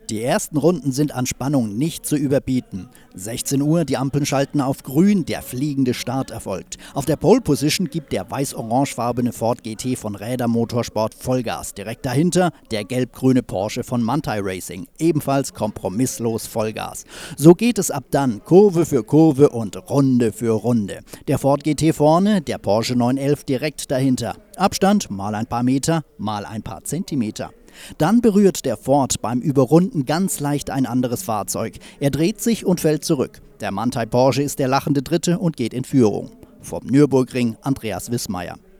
Die ersten Runden sind an Spannung nicht zu überbieten. 16 Uhr, die Ampeln schalten auf grün, der fliegende Start erfolgt. Auf der Pole Position gibt der weiß-orangefarbene Ford GT von Räder Motorsport Vollgas. Direkt dahinter der gelb-grüne Porsche von Manthey Racing, ebenfalls kompromisslos Vollgas. So geht es ab dann Kurve für Kurve und Runde für Runde. Der Ford GT vorne, der Porsche 911 direkt dahinter. Abstand mal ein paar Meter, mal ein paar Zentimeter. Dann berührt der Ford beim Überrunden ganz leicht ein anderes Fahrzeug. Er dreht sich und fällt zurück. Der Manthey Porsche ist der lachende Dritte und geht in Führung. Vom Nürburgring Andreas Wissmeier.